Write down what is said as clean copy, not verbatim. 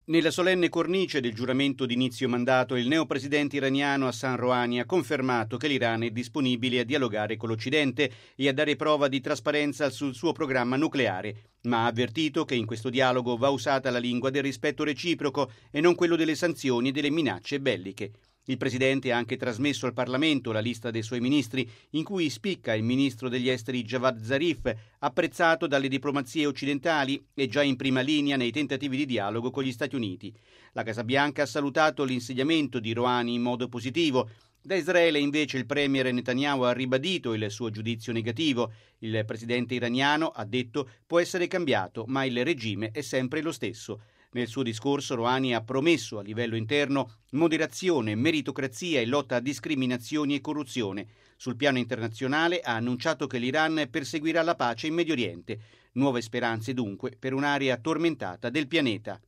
Nella solenne cornice del giuramento d'inizio mandato, il neopresidente iraniano Hassan Rouhani ha confermato che l'Iran è disponibile a dialogare con l'Occidente e a dare prova di trasparenza sul suo programma nucleare, ma ha avvertito che in questo dialogo va usata la lingua del rispetto reciproco e non quello delle sanzioni e delle minacce belliche. Il presidente ha anche trasmesso al Parlamento la lista dei suoi ministri, in cui spicca il ministro degli esteri Javad Zarif, apprezzato dalle diplomazie occidentali e già in prima linea nei tentativi di dialogo con gli Stati Uniti. La Casa Bianca ha salutato l'insediamento di Rouhani in modo positivo. Da Israele invece il premier Netanyahu ha ribadito il suo giudizio negativo. Il presidente iraniano ha detto può essere cambiato, ma il regime è sempre lo stesso. Nel suo discorso Rouhani ha promesso a livello interno moderazione, meritocrazia e lotta a discriminazioni e corruzione. Sul piano internazionale ha annunciato che l'Iran perseguirà la pace in Medio Oriente. Nuove speranze dunque per un'area tormentata del pianeta.